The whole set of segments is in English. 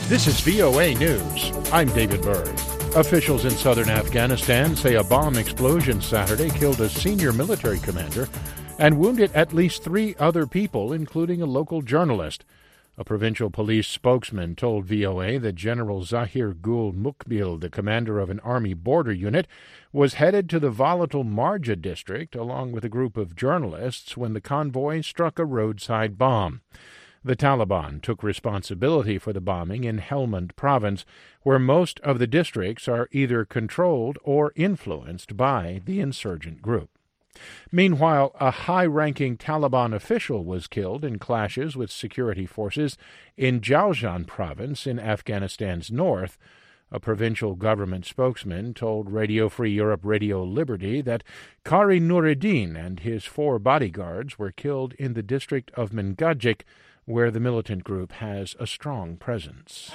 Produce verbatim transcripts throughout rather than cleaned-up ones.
This is V O A News. I'm David Berg. Officials in southern Afghanistan say a bomb explosion Saturday killed a senior military commander and wounded at least three other people, including a local journalist. A provincial police spokesman told V O A that General Zahir Gul Mukbil, the commander of an army border unit, was headed to the volatile Marja district along with a group of journalists when the convoy struck a roadside bomb. The Taliban took responsibility for the bombing in Helmand province, where most of the districts are either controlled or influenced by the insurgent group. Meanwhile, a high-ranking Taliban official was killed in clashes with security forces in Jaujan province in Afghanistan's north. A provincial government spokesman told Radio Free Europe Radio Liberty that Qari Nuruddin and his four bodyguards were killed in the district of Mengajik, where the militant group has a strong presence.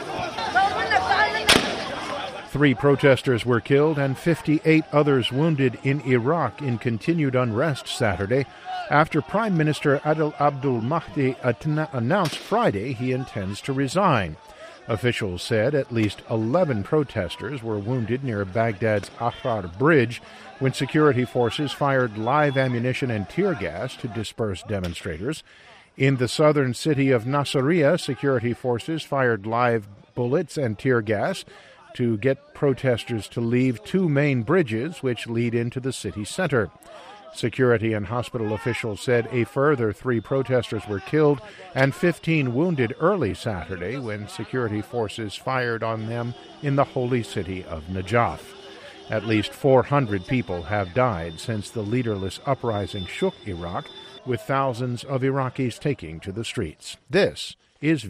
Three protesters were killed and fifty-eight others wounded in Iraq in continued unrest Saturday after Prime Minister Adel Abdul Mahdi announced Friday he intends to resign. Officials said at least eleven protesters were wounded near Baghdad's Ahrar Bridge when security forces fired live ammunition and tear gas to disperse demonstrators. In the southern city of Nasiriyah, security forces fired live bullets and tear gas to get protesters to leave two main bridges which lead into the city center. Security and hospital officials said a further three protesters were killed and fifteen wounded early Saturday when security forces fired on them in the holy city of Najaf. At least four hundred people have died since the leaderless uprising shook Iraq, with thousands of Iraqis taking to the streets. This is